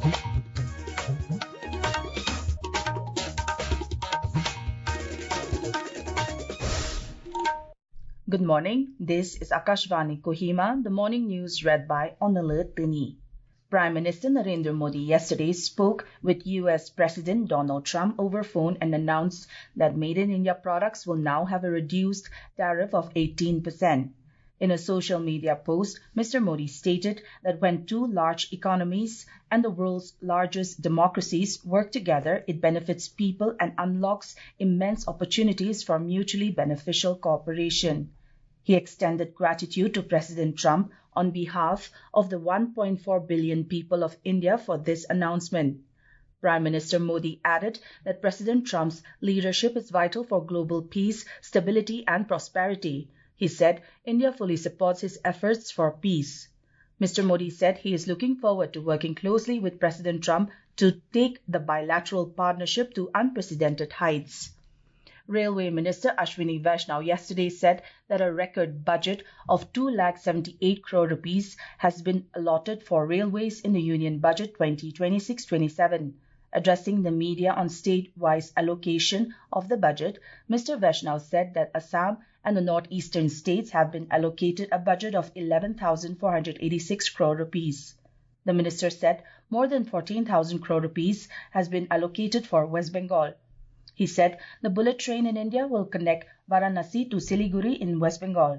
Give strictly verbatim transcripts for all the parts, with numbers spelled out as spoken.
Good morning. This is Akashvani Kohima, the morning news read by Onalir Tini. Prime Minister Narendra Modi yesterday spoke with U S President Donald Trump over phone and announced that Made in India products will now have a reduced tariff of eighteen percent. In a social media post, Mister Modi stated that when two large economies and the world's largest democracies work together, it benefits people and unlocks immense opportunities for mutually beneficial cooperation. He extended gratitude to President Trump on behalf of the one point four billion people of India for this announcement. Prime Minister Modi added that President Trump's leadership is vital for global peace, stability and prosperity. He said India fully supports his efforts for peace. Mister Modi said he is looking forward to working closely with President Trump to take the bilateral partnership to unprecedented heights. Railway Minister Ashwini Vaishnaw yesterday said that a record budget of two lakh seventy-eight crore rupees has been allotted for railways in the Union Budget twenty twenty-six twenty-seven. Addressing the media on state-wise allocation of the budget, Mister Vaishnaw said that Assam and the northeastern states have been allocated a budget of eleven thousand four hundred eighty-six crore rupees. The minister said more than fourteen thousand crore rupees has been allocated for West Bengal. He said the bullet train in India will connect Varanasi to Siliguri in West Bengal.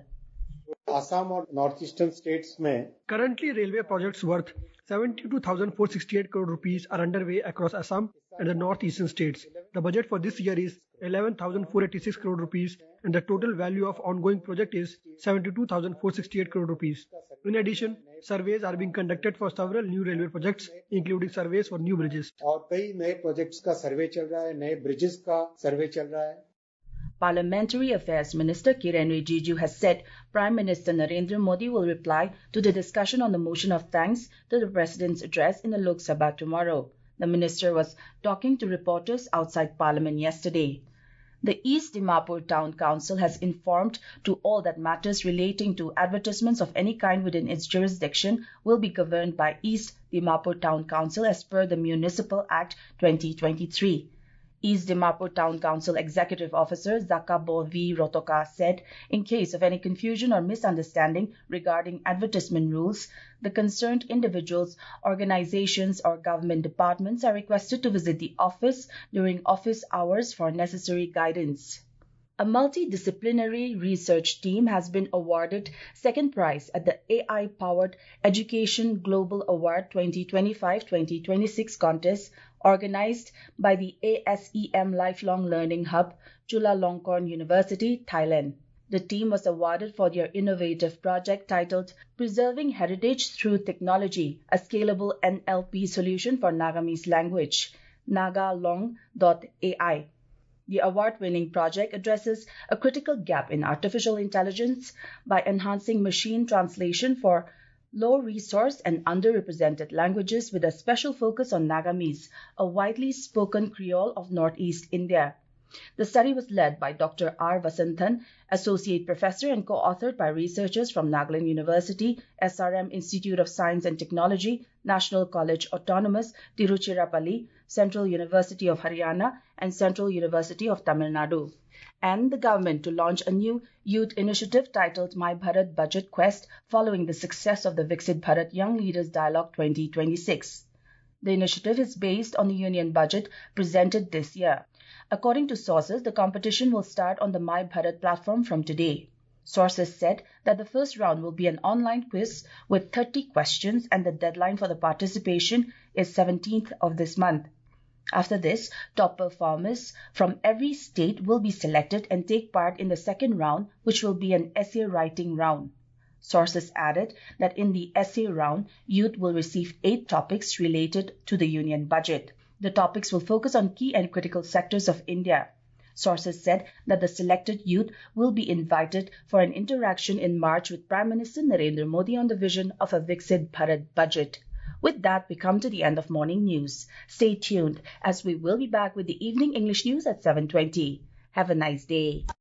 Assam और northeastern states में currently railway projects worth seventy-two thousand four hundred sixty-eight crore rupees are underway across Assam and the northeastern states. The budget for this year is eleven thousand four hundred eighty-six crore rupees and the total value of ongoing project is seventy-two thousand four hundred sixty-eight crore rupees. In addition, surveys are being conducted for several new railway projects, including surveys for new bridges. और कई नए projects का सर्वे चल रहा है, नए bridges का सर्वे चल रहा है. Parliamentary Affairs Minister Kiren Rijiju has said Prime Minister Narendra Modi will reply to the discussion on the motion of thanks to the President's address in the Lok Sabha tomorrow. The minister was talking to reporters outside Parliament yesterday. The East Dimapur Town Council has informed to all that matters relating to advertisements of any kind within its jurisdiction will be governed by East Dimapur Town Council as per the Municipal Act twenty twenty-three. East Dimapur Town Council Executive Officer Zakabo V. Rotoka said, in case of any confusion or misunderstanding regarding advertisement rules, the concerned individuals, organizations or government departments are requested to visit the office during office hours for necessary guidance. A multidisciplinary research team has been awarded second prize at the A I-powered Education Global Award twenty twenty-five twenty twenty-six contest organized by the A S E M Lifelong Learning Hub, Chulalongkorn University, Thailand. The team was awarded for their innovative project titled Preserving Heritage Through Technology, a Scalable N L P Solution for Nagamese Language, nagalong dot A I. The award-winning project addresses a critical gap in artificial intelligence by enhancing machine translation for low-resource and underrepresented languages with a special focus on Nagamese, a widely spoken Creole of Northeast India. The study was led by Doctor R. Vasanthan, Associate Professor and co-authored by researchers from Nagaland University, S R M Institute of Science and Technology, National College Autonomous, Tiruchirappalli, Central University of Haryana, and Central University of Tamil Nadu, and the government to launch a new youth initiative titled My Bharat Budget Quest following the success of the Viksit Bharat Young Leaders Dialogue twenty twenty-six. The initiative is based on the Union Budget presented this year. According to sources, the competition will start on the My Bharat platform from today. Sources said that the first round will be an online quiz with thirty questions and the deadline for the participation is seventeenth of this month. After this, top performers from every state will be selected and take part in the second round, which will be an essay writing round. Sources added that in the essay round, youth will receive eight topics related to the union budget. The topics will focus on key and critical sectors of India. Sources said that the selected youth will be invited for an interaction in March with Prime Minister Narendra Modi on the vision of a Viksit Bharat budget. With that, we come to the end of morning news. Stay tuned as we will be back with the evening English news at seven twenty. Have a nice day.